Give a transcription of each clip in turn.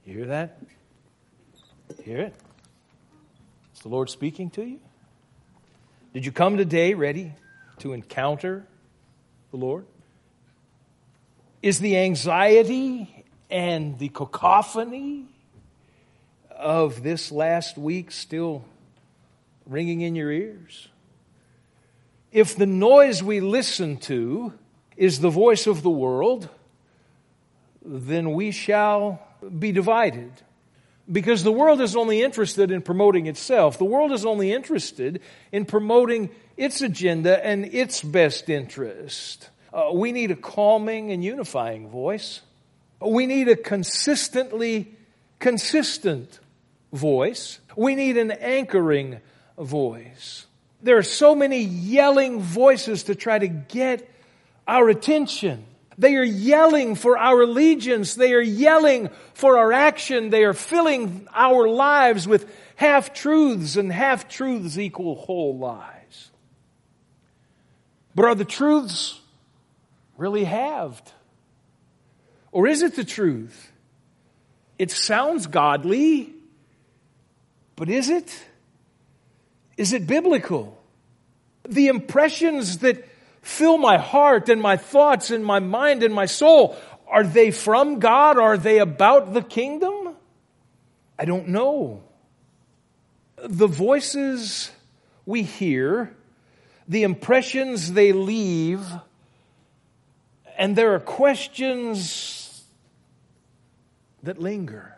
You hear that? Hear it? Is the Lord speaking to you? Did you come today ready to encounter the Lord? Is the anxiety and the cacophony of this last week still ringing in your ears? If the noise we listen to is the voice of the world, then we shall be divided. Because the world is only interested in promoting itself. The world is only interested in promoting its agenda and its best interest. We need a calming and unifying voice. We need a consistently consistent voice. We need an anchoring voice. There are so many yelling voices to try to get our attention. They are yelling for our allegiance. They are yelling for our action. They are filling our lives with half-truths, and half-truths equal whole lies. But are the truths really halved? Or is it the truth? It sounds godly, but is it? Is it biblical? The impressions that fill my heart and my thoughts and my mind and my soul, are they from God? Are they about the kingdom? I don't know. The voices we hear, the impressions they leave, and there are questions that linger.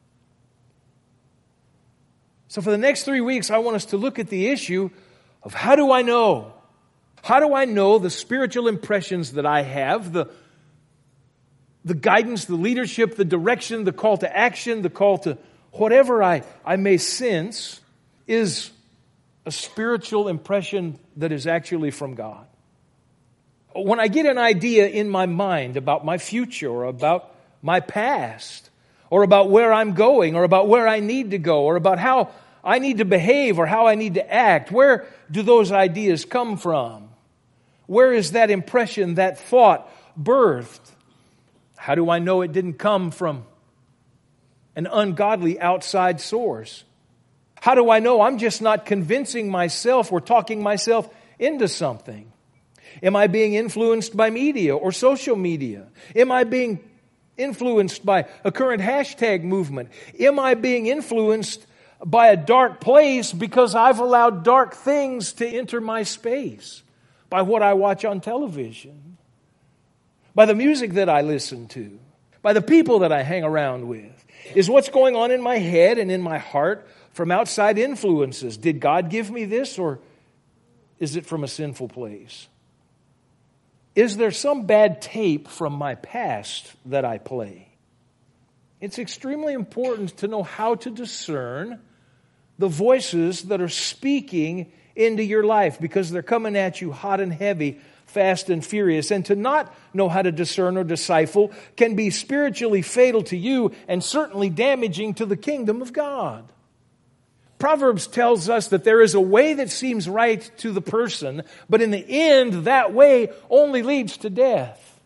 So for the next 3 weeks, I want us to look at the issue of how do I know? How do I know the spiritual impressions that I have, the guidance, the leadership, the direction, the call to action, the call to whatever I may sense is a spiritual impression that is actually from God? When I get an idea in my mind about my future or about my past or about where I'm going or about where I need to go or about how I need to behave or how I need to act, where do those ideas come from? Where is that impression, that thought birthed? How do I know it didn't come from an ungodly outside source? How do I know I'm just not convincing myself or talking myself into something? Am I being influenced by media or social media? Am I being influenced by a current hashtag movement? Am I being influenced by a dark place because I've allowed dark things to enter my space? By what I watch on television? By the music that I listen to? By the people that I hang around with? Is what's going on in my head and in my heart from outside influences? Did God give me this, or is it from a sinful place? Is there some bad tape from my past that I play? It's extremely important to know how to discern the voices that are speaking into your life, because they're coming at you hot and heavy, fast and furious. And to not know how to discern or decipher can be spiritually fatal to you and certainly damaging to the kingdom of God. Proverbs tells us that there is a way that seems right to the person, but in the end, that way only leads to death.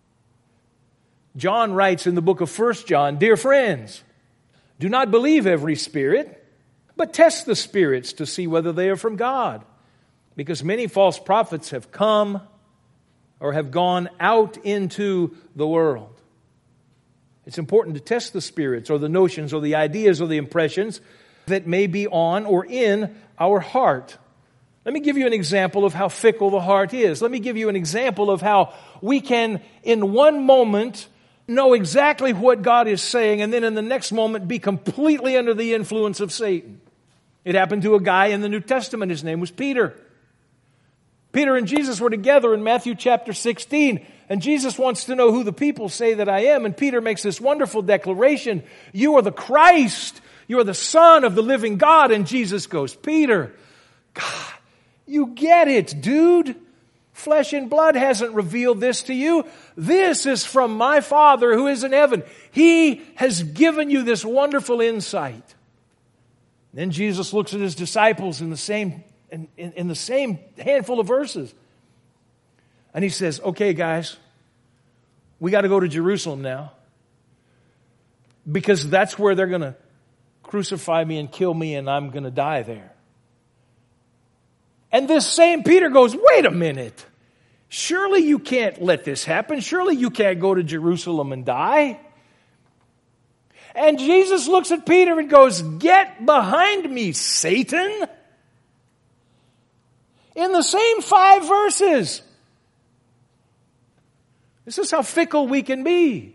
John writes in the book of 1 John, "Dear friends, do not believe every spirit, but test the spirits to see whether they are from God, because many false prophets have come or have gone out into the world." It's important to test the spirits or the notions or the ideas or the impressions that may be on or in our heart. Let me give you an example of how fickle the heart is. Let me give you an example of how we can, in one moment, know exactly what God is saying, and then in the next moment be completely under the influence of Satan. It happened to a guy in the New Testament. His name was Peter. Peter and Jesus were together in Matthew chapter 16, and Jesus wants to know who the people say that I am, and Peter makes this wonderful declaration: "You are the Christ, you are the Son of the living God." And Jesus goes, "Peter, God, you get it, dude. Flesh and blood hasn't revealed this to you. This is from my Father who is in heaven. He has given you this wonderful insight." Then Jesus looks at his disciples in the same handful of verses. And he says, "Okay, guys, we got to go to Jerusalem now. because that's where they're going to crucify me and kill me, and I'm going to die there. And this same Peter goes, wait a minute. Surely you can't let this happen. Surely you can't go to Jerusalem and die. And Jesus looks at Peter and goes, get behind me, Satan. In the same 5 verses. This is how fickle we can be.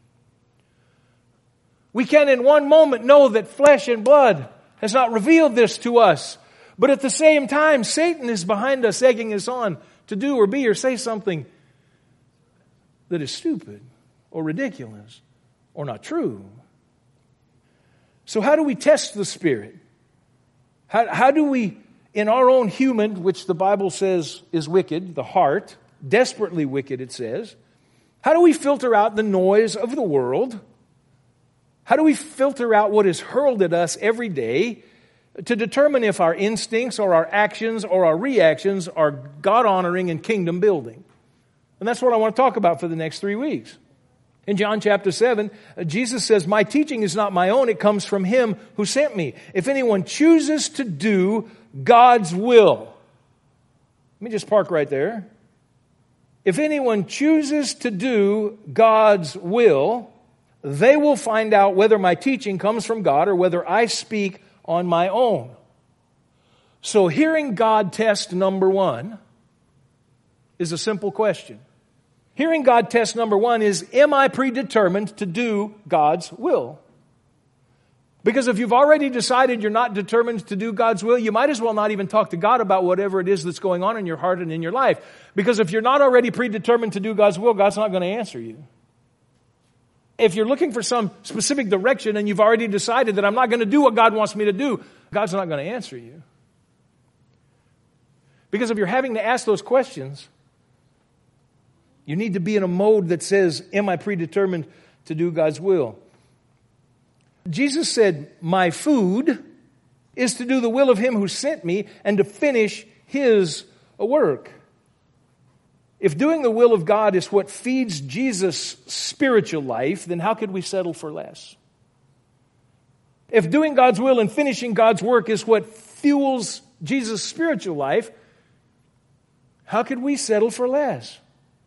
We can in one moment know that flesh and blood has not revealed this to us. But at the same time, Satan is behind us, egging us on to do or be or say something that is stupid or ridiculous or not true. So how do we test the Spirit? How do we, in our own human, which the Bible says is wicked, the heart, desperately wicked it says, how do we filter out the noise of the world? How do we filter out what is hurled at us every day to determine if our instincts or our actions or our reactions are God-honoring and kingdom-building? And that's what I want to talk about for the next 3 weeks. In John chapter 7, Jesus says, my teaching is not my own, it comes from Him who sent me. If anyone chooses to do God's will. Let me just park right there. If anyone chooses to do God's will, they will find out whether my teaching comes from God or whether I speak on my own. So hearing God test number 1 is a simple question. Hearing God test number 1 is, am I predetermined to do God's will? Because if you've already decided you're not determined to do God's will, you might as well not even talk to God about whatever it is that's going on in your heart and in your life. Because if you're not already predetermined to do God's will, God's not going to answer you. If you're looking for some specific direction and you've already decided that I'm not going to do what God wants me to do, God's not going to answer you. Because if you're having to ask those questions, you need to be in a mode that says, am I predetermined to do God's will? Jesus said, my food is to do the will of Him who sent me and to finish His work. If doing the will of God is what feeds Jesus' spiritual life, then how could we settle for less? If doing God's will and finishing God's work is what fuels Jesus' spiritual life, how could we settle for less?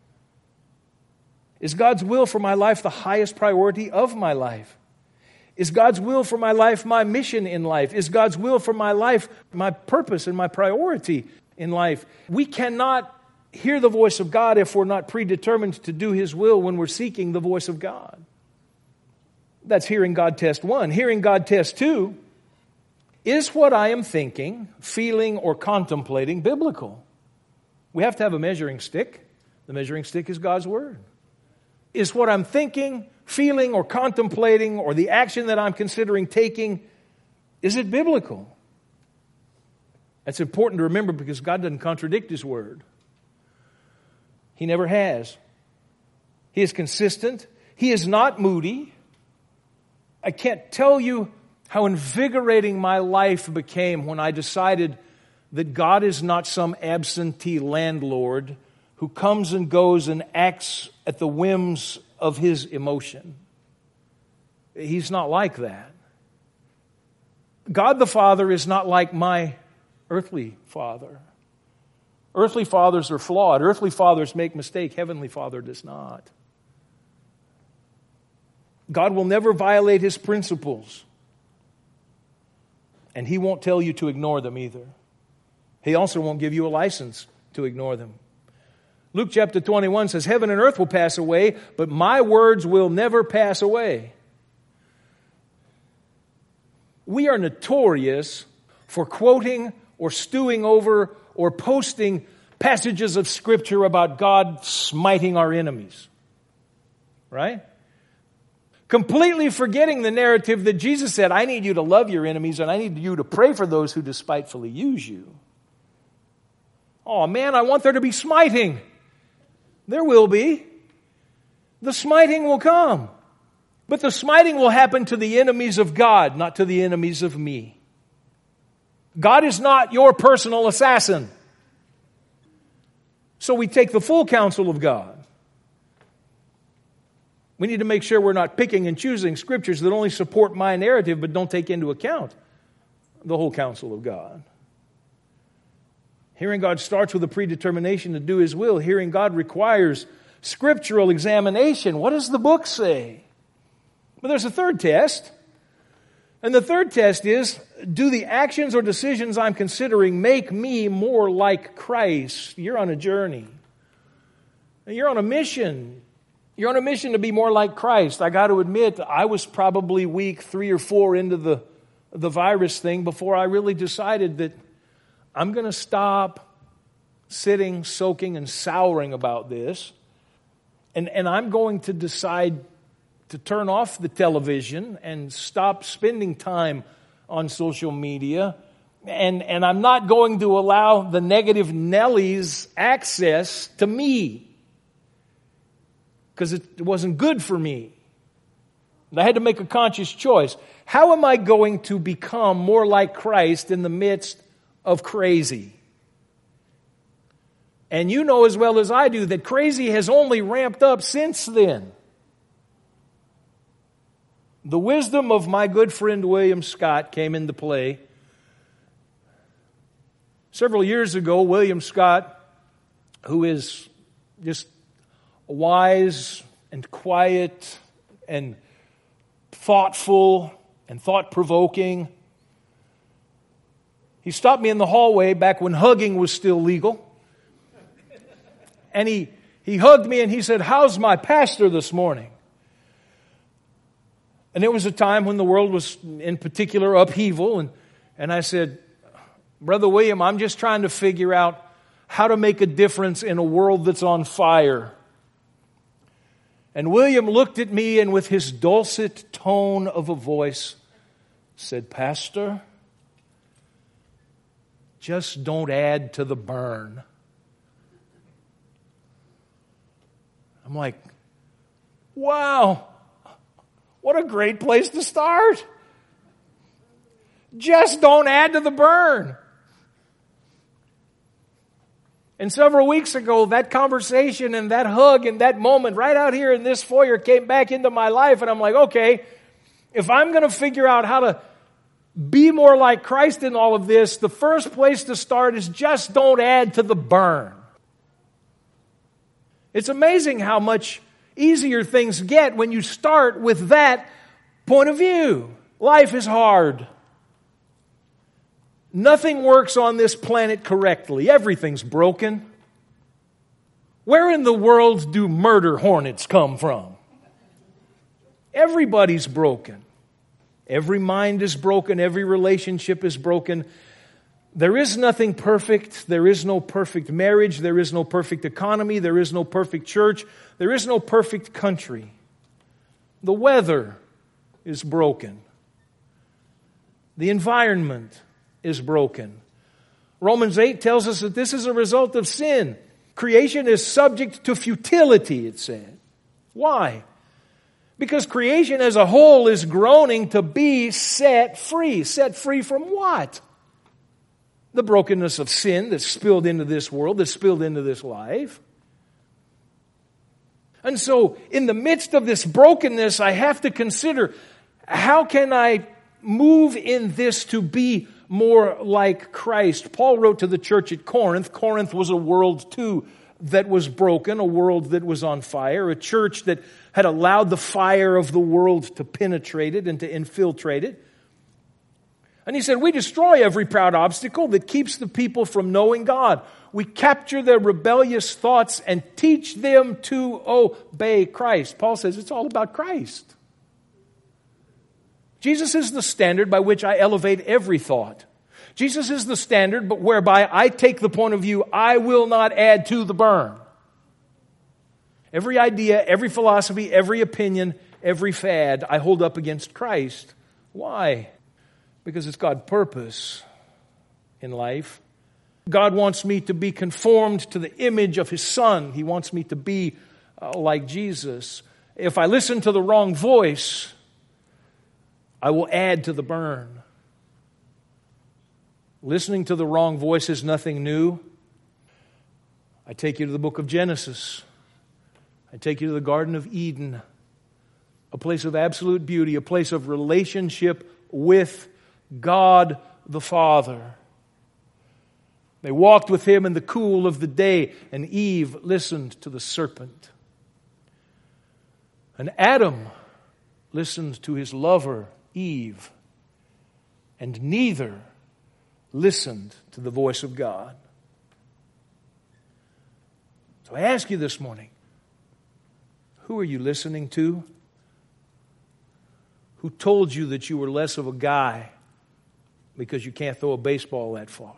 Is God's will for my life the highest priority of my life? Is God's will for my life my mission in life? Is God's will for my life my purpose and my priority in life? We cannot hear the voice of God if we're not predetermined to do His will when we're seeking the voice of God. That's hearing God test 1. Hearing God test 2, is what I am thinking, feeling, or contemplating biblical? We have to have a measuring stick. The measuring stick is God's Word. Is what I'm thinking, feeling, or contemplating, or the action that I'm considering taking, is it biblical? That's important to remember because God doesn't contradict His Word. He never has. He is consistent. He is not moody. I can't tell you how invigorating my life became when I decided that God is not some absentee landlord who comes and goes and acts at the whims of His emotion. He's not like that. God the Father is not like my earthly father. Earthly fathers are flawed. Earthly fathers make mistakes. Heavenly Father does not. God will never violate His principles. And He won't tell you to ignore them either. He also won't give you a license to ignore them. Luke chapter 21 says, heaven and earth will pass away, but my words will never pass away. We are notorious for quoting or stewing over or posting passages of Scripture about God smiting our enemies. Right? Completely forgetting the narrative that Jesus said, I need you to love your enemies and I need you to pray for those who despitefully use you. Oh man, I want there to be smiting. There will be. The smiting will come. But the smiting will happen to the enemies of God, not to the enemies of me. God is not your personal assassin. So we take the full counsel of God. We need to make sure we're not picking and choosing scriptures that only support my narrative but don't take into account the whole counsel of God. Hearing God starts with a predetermination to do His will. Hearing God requires scriptural examination. What does the book say? But there's a third test. And the third test is, do the actions or decisions I'm considering make me more like Christ? You're on a journey. You're on a mission. You're on a mission to be more like Christ. I got to admit, I was probably week 3 or 4 into the virus thing before I really decided that I'm going to stop sitting, soaking, and souring about this. And I'm going to decide to turn off the television and stop spending time on social media. And I'm not going to allow the negative Nellies access to me, because it wasn't good for me. And I had to make a conscious choice. How am I going to become more like Christ in the midst of crazy? And you know as well as I do that crazy has only ramped up since then. The wisdom of my good friend William Scott came into play. Several years ago, William Scott, who is just wise and quiet and thoughtful and thought-provoking, he stopped me in the hallway back when hugging was still legal. And he hugged me and he said, "How's my pastor this morning?" And it was a time when the world was in particular upheaval. And I said, "Brother William, I'm just trying to figure out how to make a difference in a world that's on fire." And William looked at me and with his dulcet tone of a voice said, "Pastor, just don't add to the burn." I'm like, wow, what a great place to start. Just don't add to the burn. And several weeks ago, that conversation and that hug and that moment right out here in this foyer came back into my life. And I'm like, okay, if I'm going to figure out how to be more like Christ in all of this, the first place to start is just don't add to the burn. It's amazing how much easier things get when you start with that point of view. Life is hard. Nothing works on this planet correctly. Everything's broken. Where in the world do murder hornets come from? Everybody's broken. Every mind is broken. Every relationship is broken. There is nothing perfect. There is no perfect marriage. There is no perfect economy. There is no perfect church. There is no perfect country. The weather is broken. The environment is broken. Romans 8 tells us that this is a result of sin. Creation is subject to futility, it said. Why? Because creation as a whole is groaning to be set free. Set free from what? The brokenness of sin that's spilled into this world, that's spilled into this life. And so, in the midst of this brokenness, I have to consider, how can I move in this to be more like Christ? Paul wrote to the church at Corinth. Corinth was a world too that was broken, a world that was on fire, a church that had allowed the fire of the world to penetrate it and to infiltrate it. And he said, we destroy every proud obstacle that keeps the people from knowing God. We capture their rebellious thoughts and teach them to obey Christ. Paul says it's all about Christ. Jesus is the standard by which I elevate every thought. Jesus is the standard but whereby I take the point of view, I will not add to the burn. Every idea, every philosophy, every opinion, every fad I hold up against Christ. Why? Because it's God's purpose in life. God wants me to be conformed to the image of His Son. He wants me to be like Jesus. If I listen to the wrong voice, I will add to the burn. Listening to the wrong voice is nothing new. I take you to the book of Genesis. I take you to the Garden of Eden. a place of absolute beauty, a place of relationship with God the Father. They walked with Him in the cool of the day, and Eve listened to the serpent. And Adam listened to his lover, Eve, and neither listened to the voice of God. So I ask you this morning, who are you listening to? Who told you that you were less of a guy because you can't throw a baseball that far?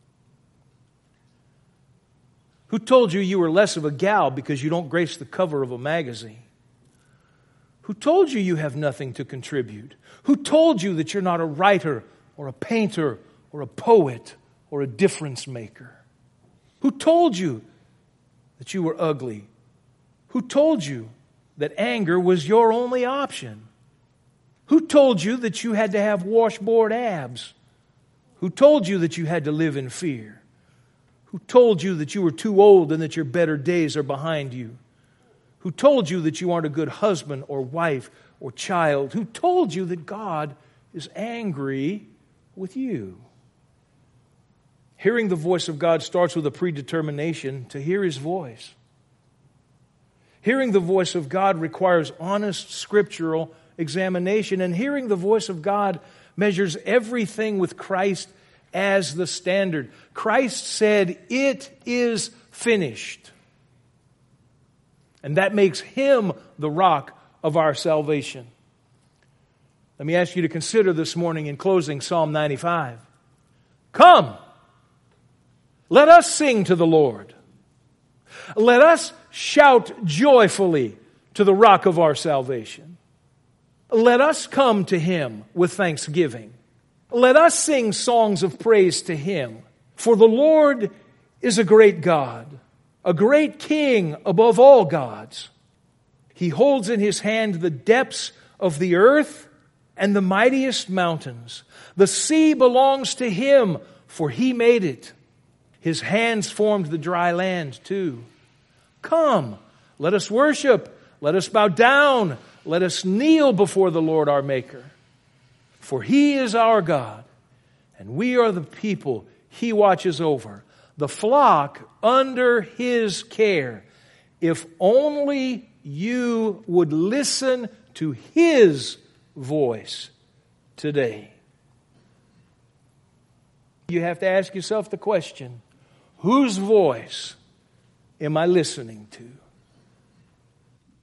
Who told you were less of a gal because you don't grace the cover of a magazine? Who told you you have nothing to contribute? Who told you that you're not a writer or a painter or a poet or a difference maker? Who told you that you were ugly? Who told you that anger was your only option? Who told you that you had to have washboard abs? Who told you that you had to live in fear? Who told you that you were too old and that your better days are behind you? Who told you that you aren't a good husband or wife or child? Who told you that God is angry with you? Hearing the voice of God starts with a predetermination to hear His voice. Hearing the voice of God requires honest scriptural examination, and hearing the voice of God measures everything with Christ as the standard. Christ said, "It is finished." And that makes Him the rock of our salvation. Let me ask you to consider this morning in closing Psalm 95. Come, let us sing to the Lord. Let us shout joyfully to the rock of our salvation. Let us come to Him with thanksgiving. Let us sing songs of praise to Him. For the Lord is a great God, a great King above all gods. He holds in His hand the depths of the earth and the mightiest mountains. The sea belongs to Him, for He made it. His hands formed the dry land too. Come, let us worship. Let us bow down. Let us kneel before the Lord our Maker. For He is our God, and we are the people He watches over, the flock under His care. If only you would listen to His voice today. You have to ask yourself the question, whose voice am I listening to?